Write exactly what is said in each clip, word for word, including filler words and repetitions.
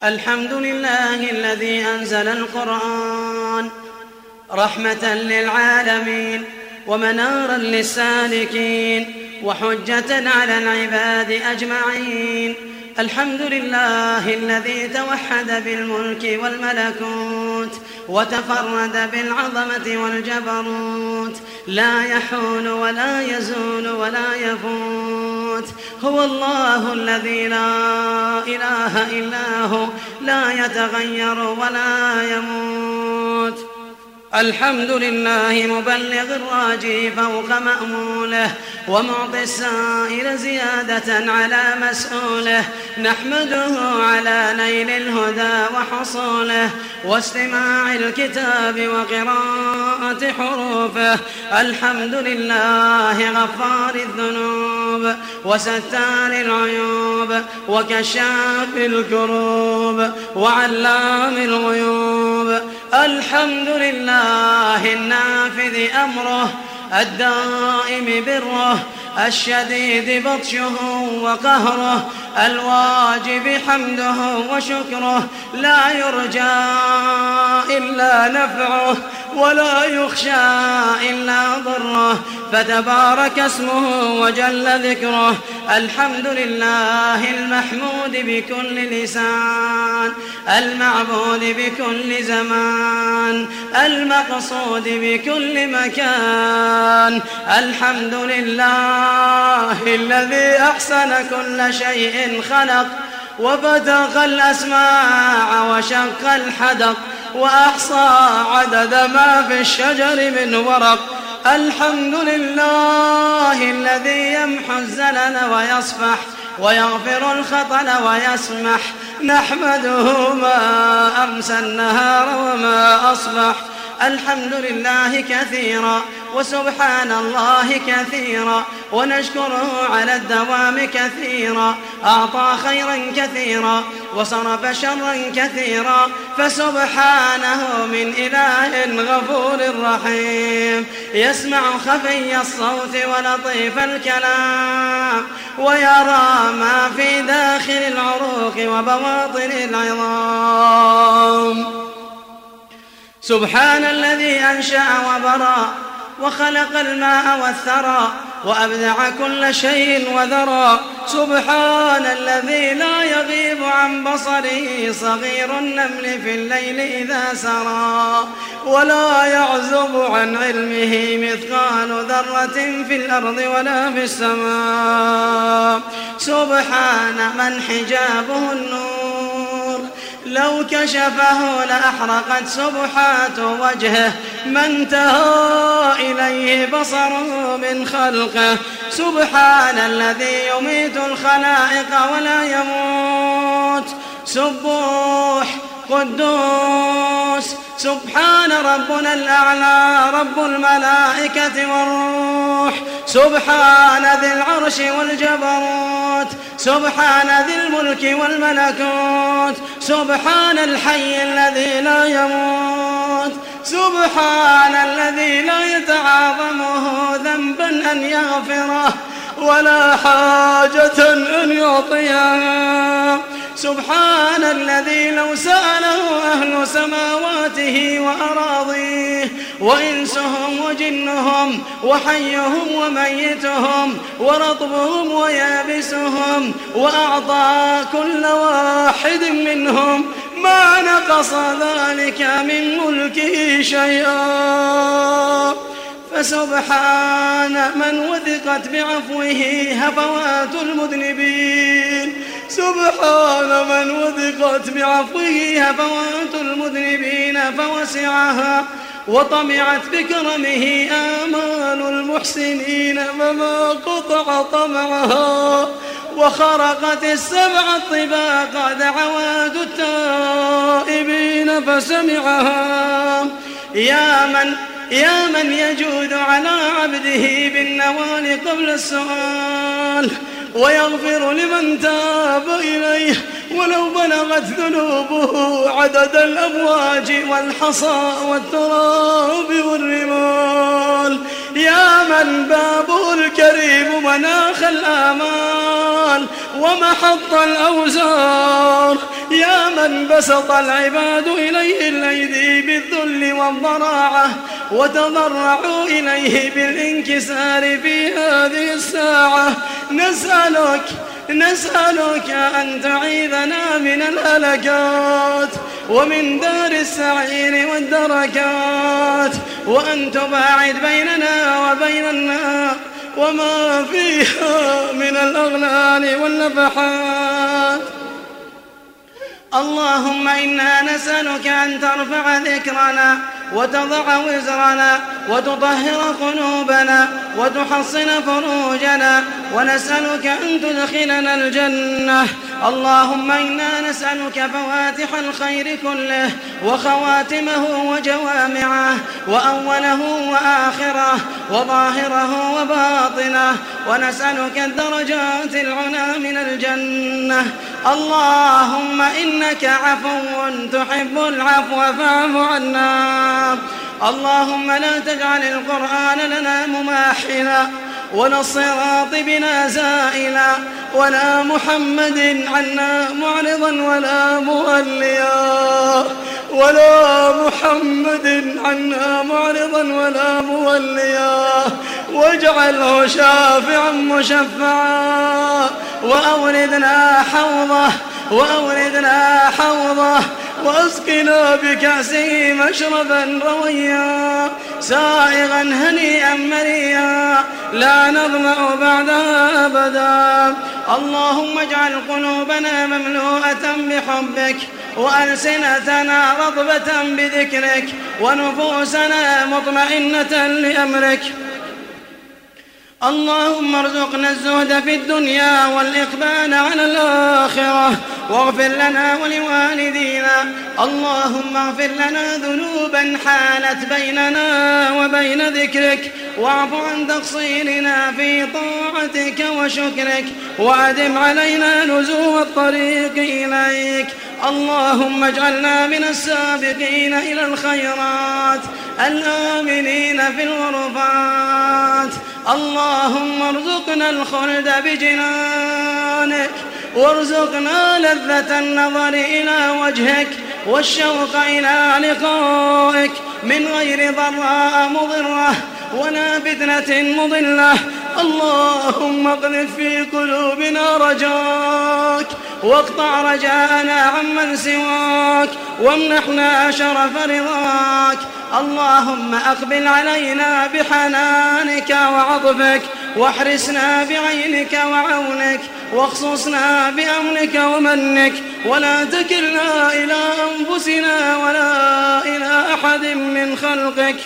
الحمد لله الذي أنزل القرآن رحمة للعالمين ومنارا للسالكين وحجة على العباد أجمعين. الحمد لله الذي توحد بالملك والملكوت وتفرد بالعظمة والجبروت، لا يحول ولا يزول ولا يفوت. هو الله الذي لا إله إلا هو، لا يتغير ولا يموت. الحمد لله مبلغ الراجي فوق مأموله ومعطي السائل زيادة على مسؤوله. نحمده على نيل الهدى وحصوله واستماع الكتاب وقراءة حروفه. الحمد لله غفار الذنوب وستار العيوب وكشاف الكروب وعلام الغيوب. الحمد لله النافذ أمره الدائم بره الشديد بطشه وقهره الواجب حمده وشكره. لا يرجى إلا نفعه ولا يخشى إلا ضره، فتبارك اسمه وجل ذكره. الحمد لله المحمود بكل لسان، المعبود بكل زمان، المقصود بكل مكان. الحمد لله الذي أحسن كل شيء خلق وفتق الأسماع وشق الحدق وأحصى عدد ما في الشجر من ورق. الحمد لله الذي يمحو الزلل ويصفح ويغفر الخطل ويسمح. نحمده ما أمسى النهار وما أصبح. الحمد لله كثيرا وسبحان الله كثيرا، ونشكره على الدوام كثيرا. أعطى خيرا كثيرا وصرف شرا كثيرا، فسبحانه من إله غفور رحيم. يسمع خفي الصوت ولطيف الكلام، ويرى ما في داخل العروق وبواطن العظام. سبحان الذي أنشأ وبرى وخلق الماء والثرى وأبدع كل شيء وذرى. سبحان الذي لا يغيب عن بصره صغير النمل في الليل إذا سرى، ولا يعزب عن علمه مثقال ذرة في الأرض ولا في السماء. سبحان من حجابه النور، لو كشفه لأحرقت سبحات وجهه، ما انتهى إليه بصره من خلقه. سبحان الذي يميت الخلائق ولا يموت. سبوح قدوس سبحان ربنا الأعلى رب الملائكة والروح. سبحان ذي العرش والجبروت، سبحان ذي الملك والملكوت، سبحان الحي الذي لا يموت، سبحان الذي لا يتعاظمه ذنبا أن يغفره ولا حاجة أن يعطيها. سبحان الذي لو سأله أهل سماواته وأراضيه وإنسهم وجنهم وحيهم وميتهم ورطبهم ويابسهم وأعطى كل واحد منهم ما نقص ذلك من ملكه شيئا. فسبحان من وثقت بعفوه هفوات المذنبين، سبحان من وثقت بعفوه هفوات المذنبين فوسعها وطمعت بكرمه آمال المحسنين فما قطع طمعها، وخرقت السبع الطباق دعوات التائبين فسمعها. يا من يا من يجود على عبده بالنوال قبل السؤال، ويغفر لمن تاب إليه ولو بلغت ذنوبه عدد الأمواج والحصى والتراب والرمال. يا من بابه الكريم مناخ الآمال ومحط الأوزار، يا من بسط العباد إليه الأيدي بالذل والضراعة وتضرعوا إليه بالانكسار في هذه الساعة، نسألك نسألك أن تعيذنا من الهلكات ومن دار السعير والدركات، وأن تباعد بيننا وبين النار وما فيها من الأغلال والنفحات. اللهم إنا نسألك أن ترفع ذكرنا وتضع وزرنا وتطهر قلوبنا وتحصن فروجنا، ونسألك أن تدخلنا الجنة. اللهم إنا نسألك فواتح الخير كله وخواتمه وجوامعه وأوله وآخره وظاهره وباطنه، ونسألك الدرجات العلى من الجنة. اللهم إنك عفو تحب العفو فاعف عنا. اللهم لا تجعل القرآن لنا مماحلا ولا الصراط بنا زائلا ولا محمد عنا معرضا ولا موليا ولا محمد عنا معرضا ولا موليا، واجعله شافعا مشفعا، وأوردنا حوضه وأوردنا حوضه واسقنا بكأسه مشربا رويا سائغا هنيئا مريا لا نظمأ بعدها أبدا. اللهم اجعل قلوبنا مملوءة بحبك وألسنتنا رطبة بذكرك ونفوسنا مطمئنة لأمرك. اللهم ارزقنا الزهد في الدنيا والإقبال على الآخرة، واغفر لنا ولوالدينا. اللهم اغفر لنا ذنوبا حالت بيننا وبين ذكرك، واعف عن تقصيرنا في طاعتك وشكرك، وأدم علينا لزوم الطريق إليك. اللهم اجعلنا من السابقين إلى الخيرات الآمنين في الغرفات. اللهم ارزقنا الخلد بجنانك، وارزقنا لذة النظر إلى وجهك والشوق إلى لقائك من غير ضراء مضرة ولا فتنة مضلة. اللهم اقذف في قلوبنا رجاك، واقطع رجاءنا عمن سواك، وامنحنا شرف رضاك. اللهم أقبل علينا بحنانك وعطفك، واحرسنا بعينك وعونك، واخصصنا بأمنك ومنك، ولا تكلنا إلى أنفسنا ولا إلى أحد من خلقك.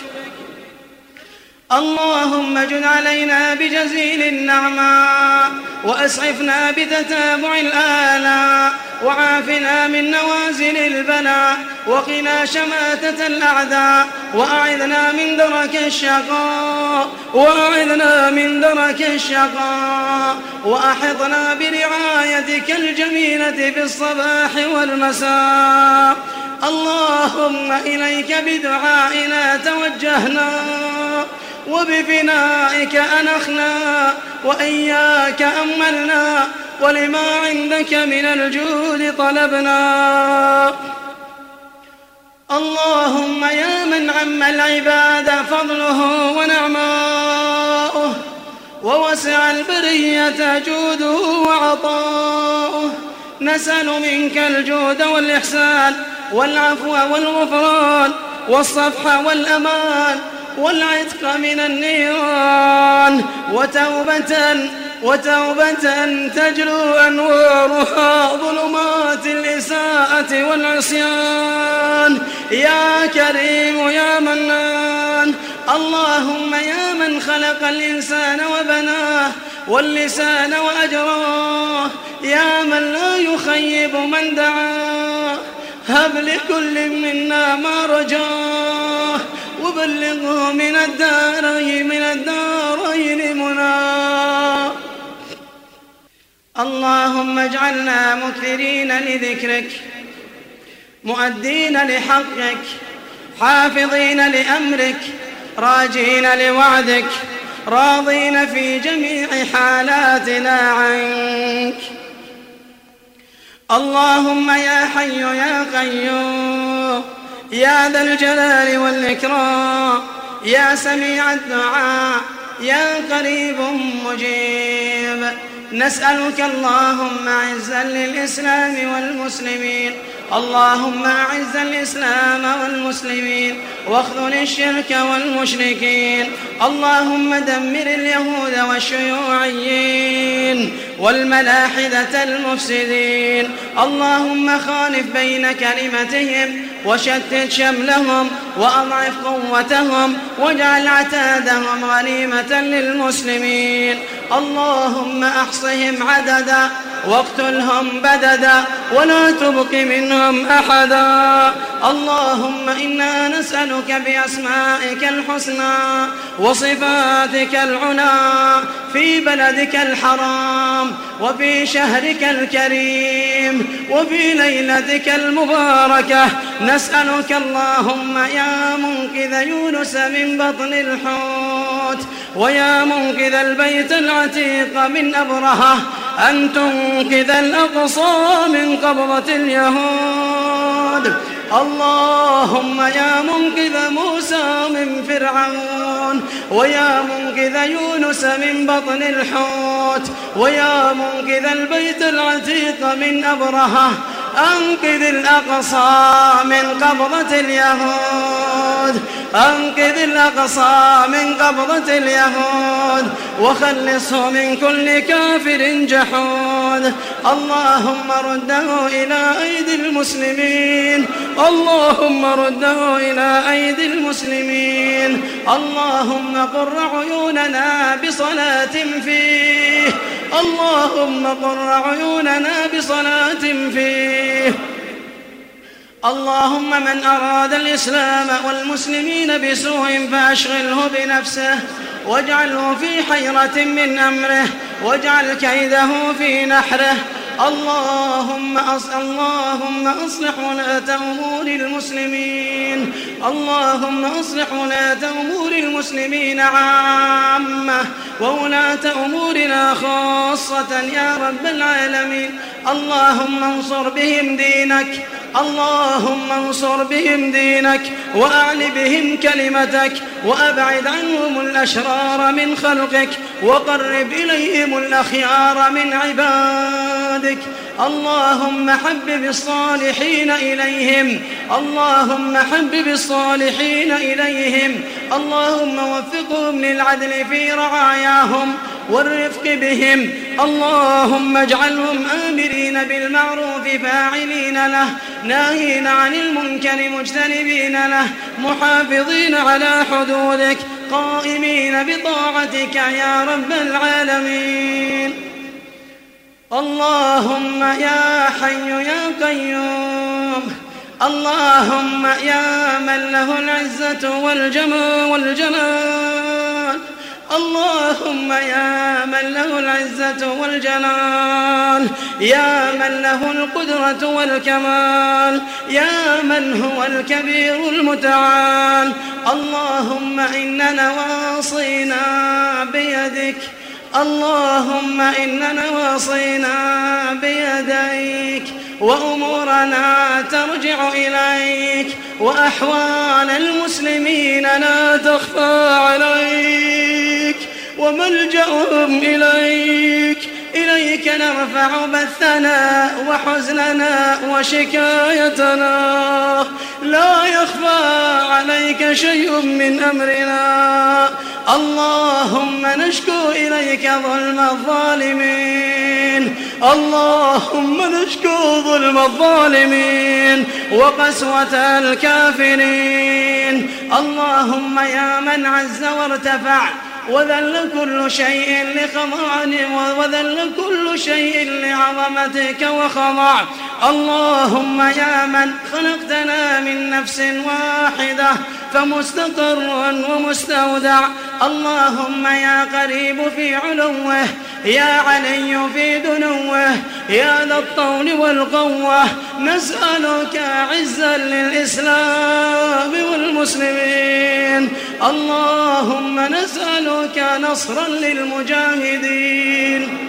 اللهم اجد علينا بجزيل النعماء، وأسعفنا بتتابع الآلاء، وعافنا من نوازل البلاء، وقنا شماتة الأعداء، وأعذنا من درك الشقاء وأعذنا من درك الشقاء وأحطنا برعايتك الجميلة في الصباح والمساء. اللهم إليك بدعائنا توجهنا، وبفنائك أنخنا، وإياك أملنا، ولما عندك من الجود طلبنا. اللهم يا من عم العباد فضله ونعماؤه، ووسع البرية جوده وعطاؤه، نسأل منك الجود والإحسان والعفو والغفران والصفح والأمان والعتق من النيران، وتوبة وتوبة تجلو أنوارها ظلمات الإساءة والعصيان. يا كريم يا منان. اللهم يا من خلق الإنسان وبناه واللسان وأجراه، يا من لا يخيب من دعاه، هب لكل منا ما رجاه، وبلغه من الدارين من الدارين مناه. اللهم اجعلنا مكثرين لذكرك، مؤدين لحقك، حافظين لأمرك، راجين لوعدك راضين في جميع حالاتنا عنك. اللهم يا حي يا قيوم يا ذا الجلال والإكرام يا سميع الدعاء يا قريب مجيب، نسألك اللهم عزا للإسلام والمسلمين، اللهم أعز الإسلام والمسلمين واخذل الشرك والمشركين، اللهم دمر اليهود والشيوعيين والملاحدة المفسدين، اللهم خالف بين كلمتهم وشتت شملهم وأضعف قوتهم واجعل عتادهم غنيمة للمسلمين، اللهم أحصهم عددا واقتلهم بددا ولا تبق منهم أحدا. اللهم إنا نسألك بأسمائك الحسنى وصفاتك العلى في بلدك الحرام وفي شهرك الكريم وفي ليلتك المباركة، نسألك اللهم يا منقذ يونس من بطن الحوت ويا منقذ البيت العتيق من أبرهة أن تنقذ الأقصى من قبضة اليهود. اللهم يا منقذ موسى من فرعون ويا منقذ يونس من بطن الحوت ويا منقذ البيت العتيق من أبرهة أنقذ الأقصى من قبضة اليهود، أنقذ الأقصى من قبضة اليهود وخلصه من كل كافر جحود. اللهم رده إلى أيدي المسلمين، اللهم رده إلى أيدي المسلمين، اللهم قر عيوننا بصلاة فيه، اللهم قر عيوننا بصلاة فيه. اللهم من أراد الإسلام والمسلمين بسوء فأشغله بنفسه واجعله في حيرة من أمره واجعل كيده في نحره. اللهم أصلح اللهم أصلح ولاة أمور المسلمين، اللهم أصلح ولاة أمور المسلمين عامة وولاة أمورنا خاصة يا رب العالمين. اللهم انصر بهم دينك، اللهم انصر بهم دينك وأعل بهم كلمتك وأبعد عنهم الأشرار من خلقك وقرب إليهم الأخيار من عبادك. اللهم حبب الصالحين إليهم، اللهم حبب الصالحين إليهم، اللهم وفقهم للعدل في رعاياهم والرفق بهم، اللهم اجعلهم آمرين بالمعروف فاعلين له ناهين عن المنكر مجتنبين له محافظين على حدودك قائمين بطاعتك يا رب العالمين. اللهم يا حي يا قيوم، اللهم يا من له العزة والجمال والجلال، اللهم يا من له العزة والجلال، يا من له القدرة والكمال، يا من هو الكبير المتعال. اللهم إن نواصينا بيدك، اللهم إن نواصينا بيديك وأمورنا ترجع إليك وأحوال المسلمين لا تخفى عليك وملجأهم إليك. إليك نرفع بثنا وحزننا وشكايتنا، لا يخفى عليك شيء من أمرنا. اللهم نشكو إليك ظلم الظالمين، اللهم نشكو ظلم الظالمين وقسوة الكافرين. اللهم يا من عز وارتفع وذل كل شيء لخضعه وذل كل شيء لعظمتك وخضع. اللهم يا من خلقتنا من نفس واحدة فمستقر ومستودع. اللهم يا قريب في علوه، يا علي في دنوه، يا ذا الطول والقوة، نسألك عزا للإسلام والمسلمين. اللهم نسألك نصرا للمجاهدين.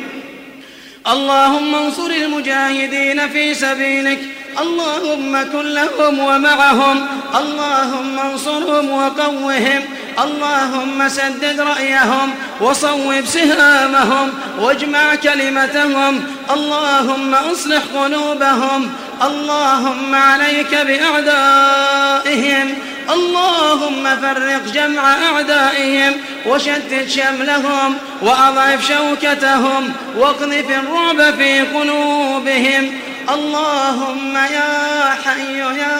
اللهم انصر المجاهدين في سبيلك، اللهم كن لهم ومعهم، اللهم انصرهم وقوهم، اللهم سدد رأيهم وصوب سهامهم واجمع كلمتهم، اللهم أصلح قلوبهم. اللهم عليك بأعدائهم، اللهم فرق جمع أعدائهم وشتت شملهم وأضعف شوكتهم واقذف الرعب في قلوبهم. اللهم يا حي يا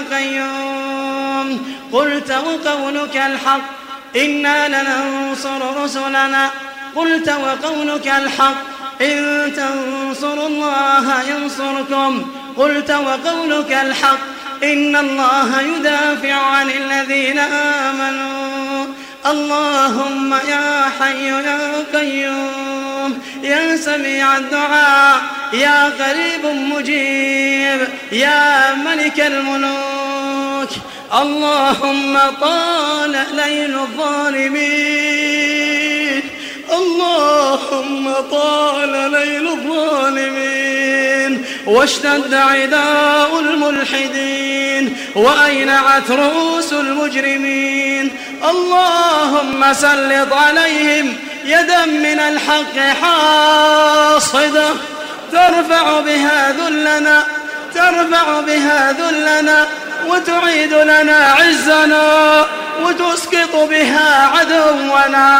قيوم، قلت وقولك الحق، إنا لننصر رسلنا، قلت وقولك الحق، إن تنصروا الله ينصركم، قلت وقولك الحق، إن الله يدافع عن الذين آمنوا. اللهم يا حي يا قيوم، يا سميع الدعاء، يا قريب مجيب، يا ملك الملوك. اللهم طال ليل الظالمين، اللهم طال ليل الظالمين، واشتد عداء الملحدين، وأينعت رؤوس المجرمين. اللهم سلط عليهم يدا من الحق حاصدة ترفع بها ذلنا، ترفع بها ذلنا وتعيد لنا عزنا وتسقط بها عدونا.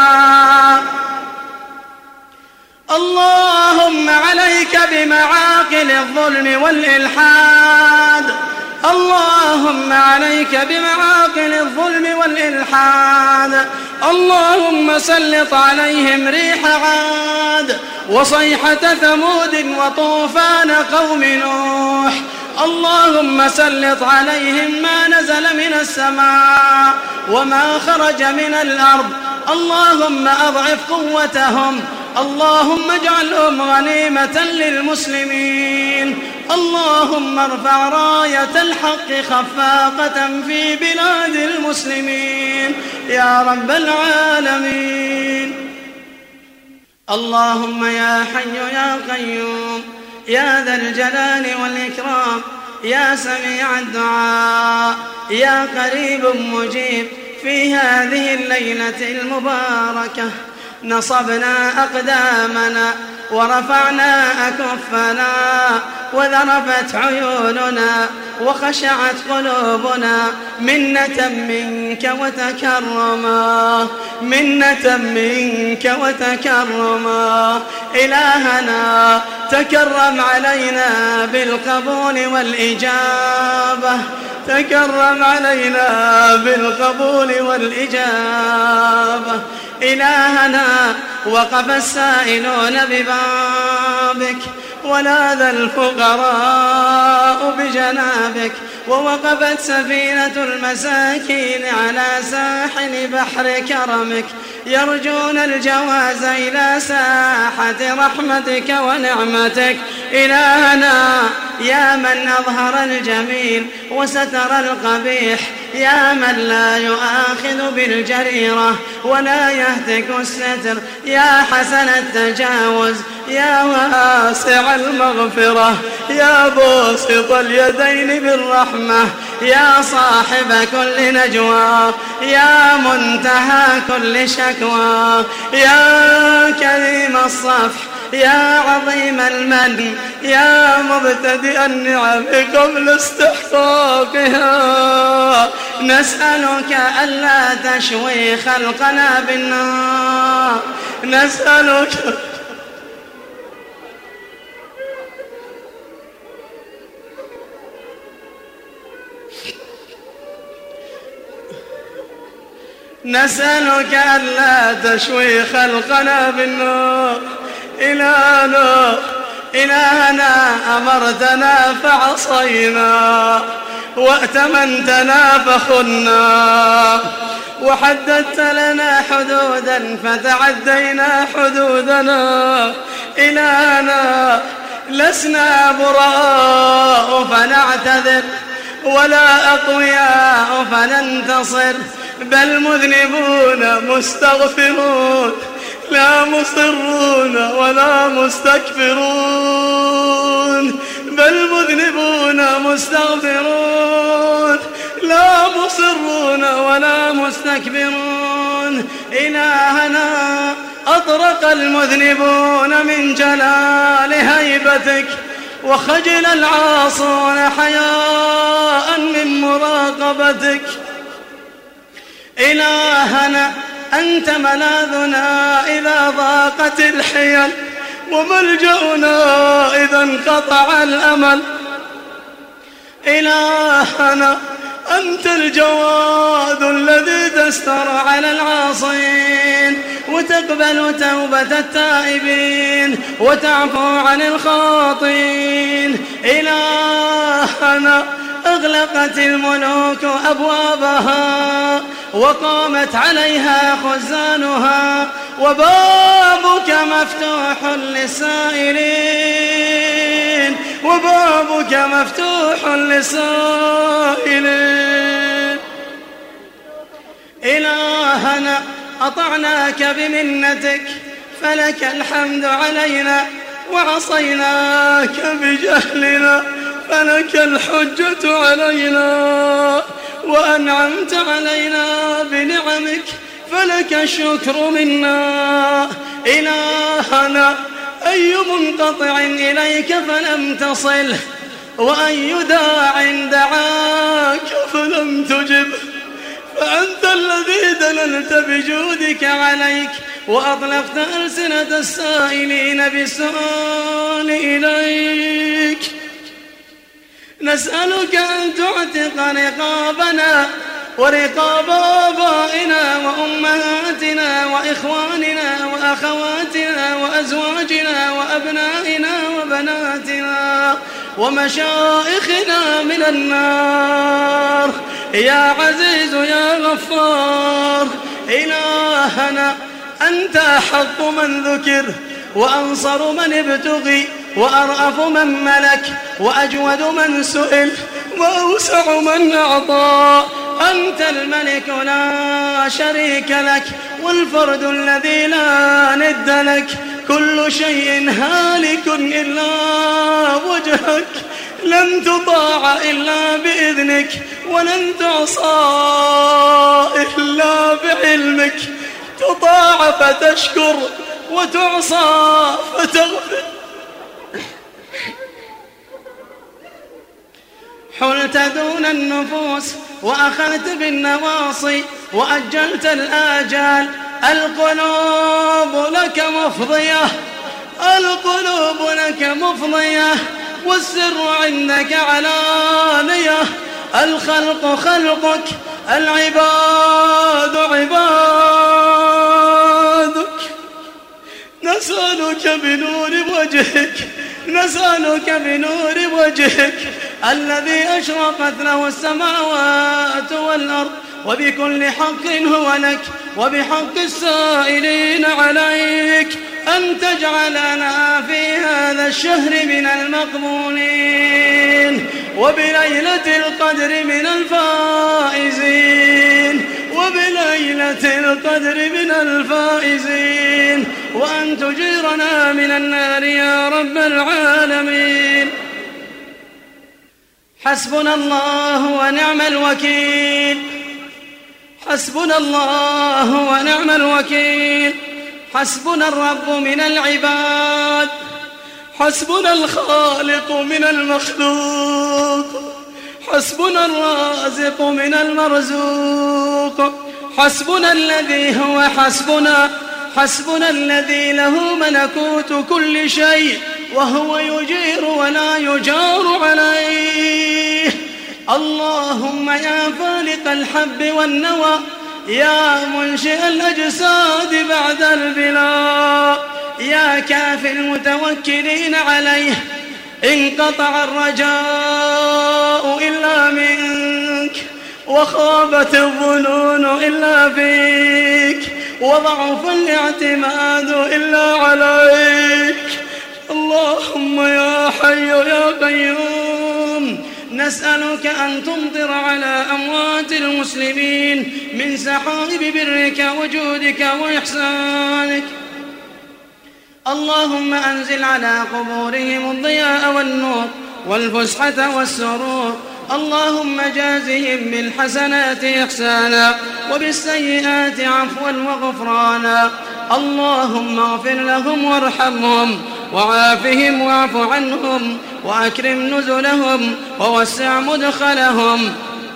اللهم عليك بمعاقل الظلم والإلحاد، اللهم عليك بمعاقل الظلم والإلحاد. اللهم سلط عليهم ريح عاد وصيحة ثمود وطوفان قوم نوح. اللهم سلط عليهم ما نزل من السماء وما خرج من الأرض. اللهم أضعف قوتهم، اللهم اجعلهم غنيمة للمسلمين. اللهم ارفع راية الحق خفاقة في بلاد المسلمين يا رب العالمين. اللهم يا حي يا قيوم، يا ذا الجلال والإكرام، يا سميع الدعاء، يا قريب مجيب، في هذه الليلة المباركة نصبنا أقدامنا ورفعنا أكفنا وذرفت عيوننا وخشعت قلوبنا منة منك وتكرما، منة منك وتكرما. إلهنا تكرم علينا بالقبول والإجابة، تكرم علينا بالقبول والإجابة. إلهنا وقف السائلون ببابك ولاذ الفقراء بجنابك، ووقفت سفينة المساكين على ساحل بحر كرمك يرجون الجواز إلى ساحة رحمتك ونعمتك. إلهنا يا من أظهر الجميل وستر القبيح، يا من لا يؤاخذ بالجريرة ولا يهتك الستر، يا حسن التجاوز، يا واسع المغفرة، يا باسط اليدين بالرحمة، يا صاحب كل نجوى، يا منتهى كل شكوى، يا كريم الصفح، يا عظيم المن، يا مبتدئ النعم قبل استحقاقها. نسألك ألا تشوي خلقنا بالنار، نسألك نسألك ألا تشوي خلقنا بالنار. إلهنا إلهنا أمرتنا فعصينا، وأتمنتنا فخنا، وحددت لنا حدودا فتعدينا حدودنا. إلهنا لسنا براء فنعتذر، ولا أقوياء فننتصر، بل مذنبون مستغفرون، لا مصرون ولا مستكبرون، بل مذنبون مستغفرون، لا مصرون ولا مستكبرون. إلهنا أطرق المذنبون من جلال هيبتك، وخجل العاصون حياء من مراقبتك. إلهنا أنت ملاذنا إذا ضاقت الحيل، وملجأنا إذا انقطع الأمل. إلهنا أنت الجواد الذي تستر على العاصين، وتقبل توبة التائبين، وتعفو عن الخاطئين. إلهنا أغلقت الملوك أبوابها، وقامت عليها خزانها، وبابك مفتوح للسائلين، وبابك مفتوح للسائلين. إلهنا أطعناك بمنتك، فلك الحمد علينا، وعصيناك بجهلنا، فلك الحجة علينا، وأنعمت علينا بنعمك، فلك الشكر منا. إلهنا أي منقطع إليك فلم تصله، وأي داع دعاك فلم تجب، فأنت الذي دللت بجودك عليك، وأطلقت ألسنة السائلين بالسؤال إليك. نسألك أن تعتق رقابنا ورقاب آبائنا وأمهاتنا وإخواننا وأخواتنا وأزواجنا وأبنائنا وبناتنا ومشائخنا من النار، يا عزيز يا غفار. إلهنا أنت أحق من ذكر، وأنصر من ابتغي، وأرأف من ملك، وأجود من سئل، وأوسع من أعطى. أنت الملك لا شريك لك، والفرد الذي لا ند لك. كل شيء هالك إلا وجهك، لن تطاع إلا بإذنك، ولن تعصى إلا بعلمك. تطاع فتشكر، وتعصى فتغفر. حلت دون النفوس، وأخذت بالنواصي، وأجلت الآجال. القلوب لك مفضية، القلوب لك مفضية، والسر عندك علانية. الخلق خلقك، العباد عبادك. نسألك بنور وجهك، نسألك بنور وجهك الذي أشرقت له السماوات والأرض، وبكل حق هو لك، وبحق السائلين عليك، أن تجعلنا في هذا الشهر من المقبولين، وبليلة القدر من الفائزين، وبليلة القدر من الفائزين، وأن تجيرنا من النار يا رب العالمين. حسبنا الله ونعم الوكيل، حسبنا الله ونعم الوكيل. حسبنا الرب من العباد، حسبنا الخالق من المخلوق، حسبنا الرازق من المرزوق، حسبنا الذي هو حسبنا، حسبنا الذي له ملكوت كل شيء، وهو يجير ولا يجار عليه. اللهم يا فالق الحب والنوى، يا منشئ الأجساد بعد البلاء، يا كافي المتوكلين عليه، انقطع الرجاء إلا منك. وخابت الظنون إلا فيك، وضعف الاعتماد إلا عليك. اللهم يا حي يا قيوم، نسألك أن تمطر على أموات المسلمين من سحائب برك وجودك وإحسانك. اللهم أنزل على قبورهم الضياء والنور والفسحة والسرور. اللهم جازهم بالحسنات إحسانا وبالسيئات عفوا وغفرانا. اللهم اغفر لهم وارحمهم وعافهم واعف عنهم وأكرم نزلهم ووسع مدخلهم.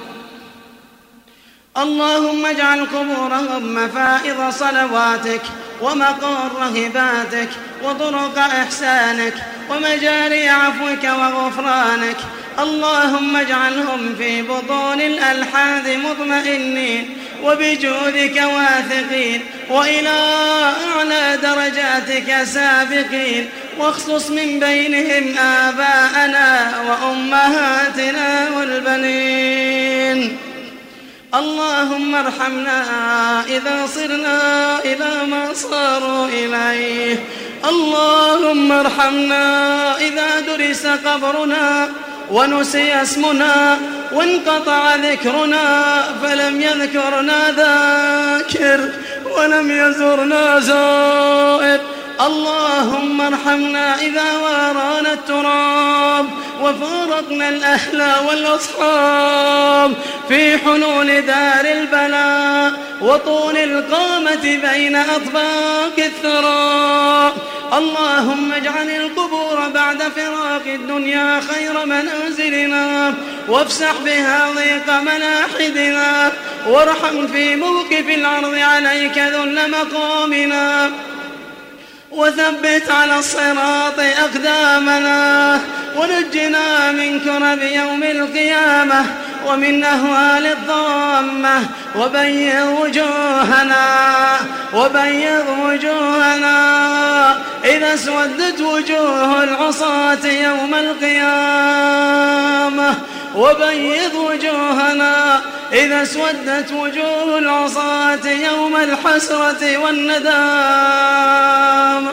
اللهم اجعل قبورهم مفائض صلواتك ومقار هباتك وطرق إحسانك ومجاري عفوك وغفرانك. اللهم اجعلهم في بطون الألحاد مطمئنين وبجودك واثقين وإلى أعلى درجاتك سابقين، واخصص من بينهم آباءنا وأمهاتنا والبنين. اللهم ارحمنا إذا صرنا إلى ما صاروا إليه. اللهم ارحمنا إذا درس قبرنا ونسي اسمنا وانقطع ذكرنا فلم يذكرنا ذاكر ولم يزرنا زائر. اللهم ارحمنا إذا وارانا التراب وفارقنا الأهل والأصحاب في حلول دار البلاء وطول القامة بين أطباق الثراء. اللهم اجعل القبور بعد فراق الدنيا خير منازلنا، وافسح بها ضيق ملاحدنا، وارحم في موقف العرض عليك ذل مقامنا، وثبت على الصراط أقدامنا، ونجنا من كرب يوم القيامة ومن أهوال الضامة، وبيض وجوهنا وبيض وجوهنا إذا اسودت وجوه العصاة يوم القيامة، وبيض وجوهنا إذا اسودت وجوه العصاة يوم الحسرة والندامة.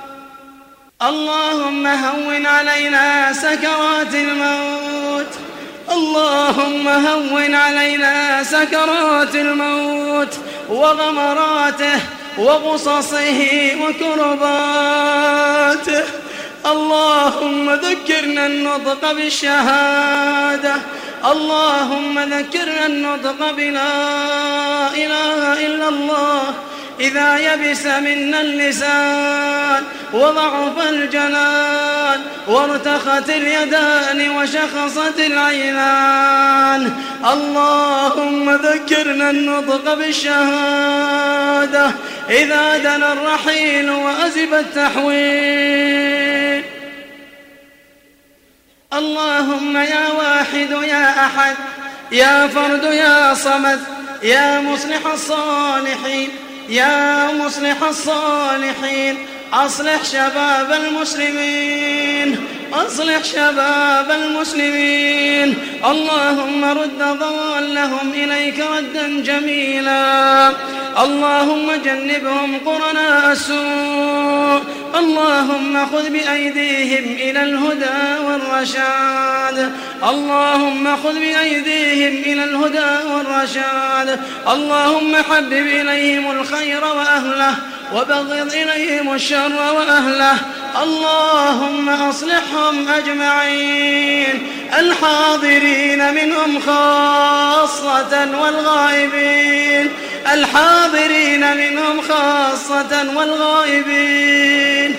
اللهم هون علينا سكرات الموت، اللهم هون علينا سكرات الموت وغمراته وغصصه وكرباته. اللهم ذكرنا النطق بالشهادة، اللهم ذكرنا النطق بلا إله إلا الله إذا يبس منا اللسان وضعف الجنان وارتخت اليدان وشخصت العينان. اللهم ذكرنا النطق بالشهادة إذا دنا الرحيل وأزب التحويل. اللهم يا واحد يا أحد يا فرد يا صمد يا مصلح الصالحين يا مصلح الصالحين، أصلح شباب المسلمين، أصلح شباب المسلمين. اللهم رد ضالهم إليك ردا جميلا. اللهم جنبهم قرناء السوء. اللهم خذ بأيديهم إلى الهدى والرشاد. اللهم خذ بأيديهم إلى الهدى والرشاد. اللهم حبب إليهم الخير وأهله وبغض إليهم الشر وأهله. اللهم أصلحهم أجمعين، الحاضرين منهم خاصة والغائبين، الحاضرين منهم خاصة والغائبين.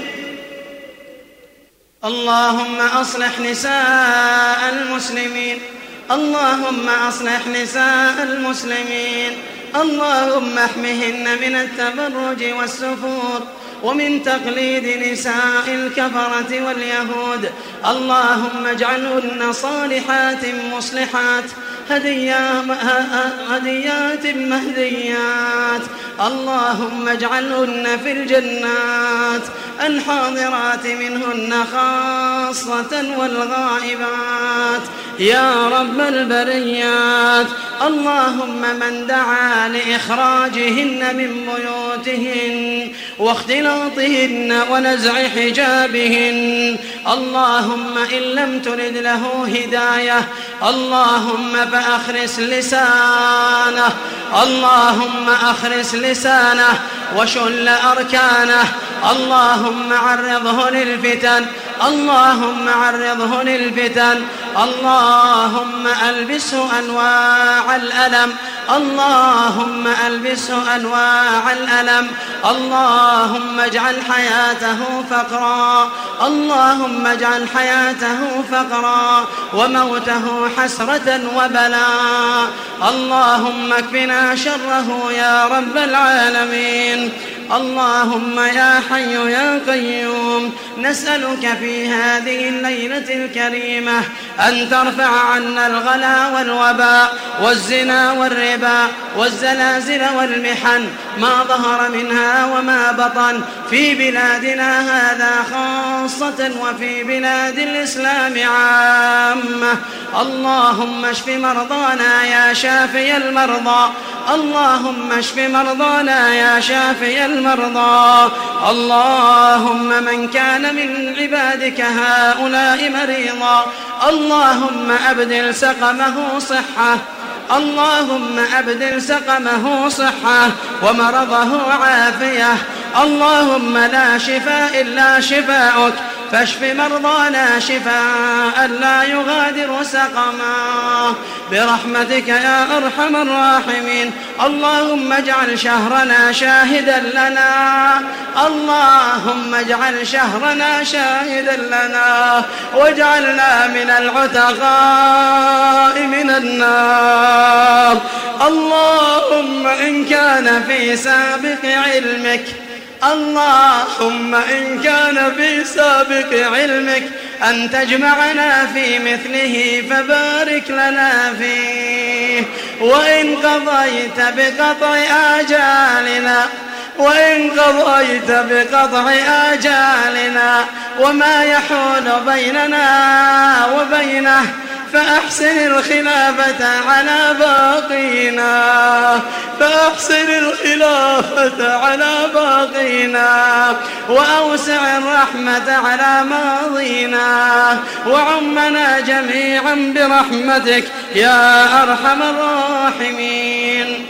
اللهم أصلح نساء المسلمين، اللهم أصلح نساء المسلمين. اللهم احمهن من التبرج والسفور ومن تقليد نساء الكفرة واليهود. اللهم اجعلهن صالحات مصلحات هديات مهديات. اللهم اجعلهن في الجنات، الحاضرات منهن خاصة والغائبات يا رب البريات. اللهم من دعا لإخراجهن من بيوتهن واختلاطهن ونزع حجابهن، اللهم إن لم ترد له هداية اللهم فأخرس لسانه، اللهم أخرس لسانه وشل أركانه، اللهم عرضه للفتن، اللهم عرضه للفتن، اللهم ألبسه أنواع الألم، اللهم ألبسه أنواع الألم، اللهم اجعل حياته فقرا، اللهم اجعل حياته فقرا وموته حسرة وبلاء، اللهم اكفنا شره يا رب العالمين. اللهم يا حي يا قيوم نسألك في هذه الليلة الكريمة أن ترفع عنا الغلا والوباء والزنا والربا والزلازل والمحن ما ظهر منها وما بطن في بلادنا هذا خاصة وفي بلاد الإسلام عامة. اللهم اشف مرضانا يا شافي المرضى، اللهم اشف مرضانا يا شافي المرضى. اللهم من كان من عبادك هؤلاء مريضا اللهم أبدل سقمه صحة، اللهم أبدل سقمه صحة ومرضه عافية. اللهم لا شفاء إلا شفاؤك فاشف مرضانا شفاء لا يغادر سقما برحمتك يا أرحم الراحمين. اللهم اجعل شهرنا شاهدا لنا، اللهم اجعل شهرنا شاهدا لنا واجعلنا من العتقاء من النار. اللهم إن كان في سابق علمك، اللهم إن كان في سابق علمك أن تجمعنا في مثله فبارك لنا فيه، وإن قضيت بقطع آجالنا وإن قضيت بقطع آجالنا وما يحول بيننا وبينه فأحسن الخلافة على باقينا، فأحسن الخلافة على باقينا وأوسع الرحمة على ماضينا وعمنا جميعا برحمتك يا أرحم الراحمين.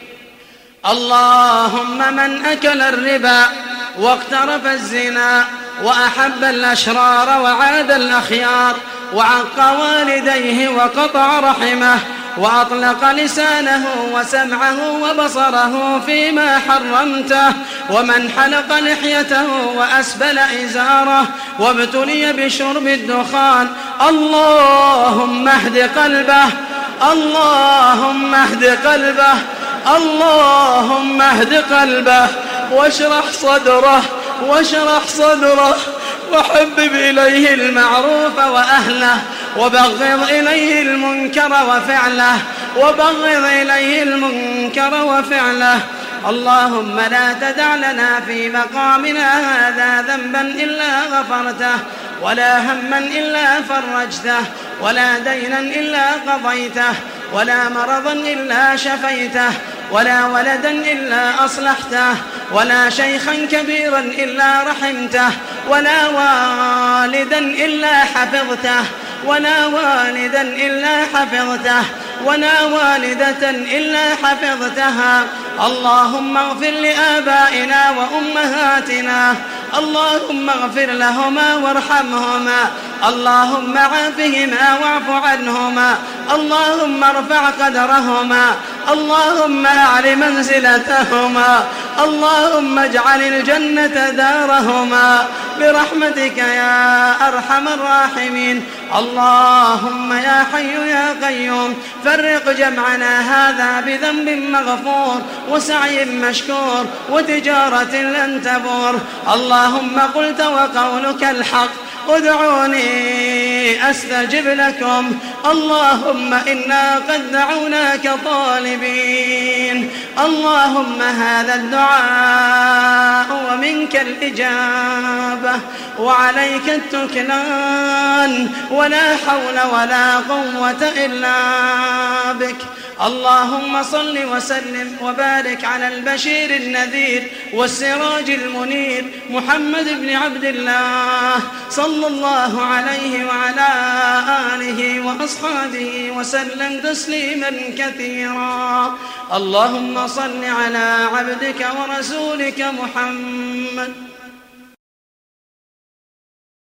اللهم من أكل الربا واقترف الزنا وأحب الأشرار وعاد الأخيار وعق والديه وقطع رحمه وأطلق لسانه وسمعه وبصره فيما حرمته، ومن حلق لحيته وأسبل إزاره وابتلي بشرب الدخان اللهم اهد قلبه، اللهم اهد قلبه، اللهم اهد قلبه واشرح صدره واشرح صدره وحبب إليه المعروف وأهله وبغض إليه المنكر وفعله وبغض إليه المنكر وفعله. اللهم لا تدع لنا في مقامنا هذا ذنبا إلا غفرته ولا هما إلا فرجته ولا دينا إلا قضيته ولا مرضا إلا شفيته ولا ولدا إلا أصلحته ولا شيخا كبيرا إلا رحمته ولا والدا إلا حفظته ولا والدا إلا حفظته ولا والدة إلا حفظتها. اللهم اغفر لآبائنا وأمهاتنا، اللهم اغفر لهما وارحمهما، اللهم عافهما واعف عنهما، اللهم ارفع قدرهما، اللهم أعل منزلتهما، اللهم اجعل الجنة دارهما برحمتك يا أرحم الراحمين. اللهم يا حي يا قيوم فرق جمعنا هذا بذنب مغفور وسعي مشكور وتجارة لن تبور. اللهم قلت وقولك الحق، ادعوني أستجب لكم. اللهم إنا قد دعوناك طالبين. اللهم هذا الدعاء ومنك الإجابة وعليك التكلان، ولا حول ولا قوة إلا بك. اللهم صل وسلم وبارك على البشير النذير والسراج المنير محمد بن عبد الله صلى الله عليه وعلى آله وأصحابه وسلم تسليما كثيرا. اللهم صل على عبدك ورسولك محمد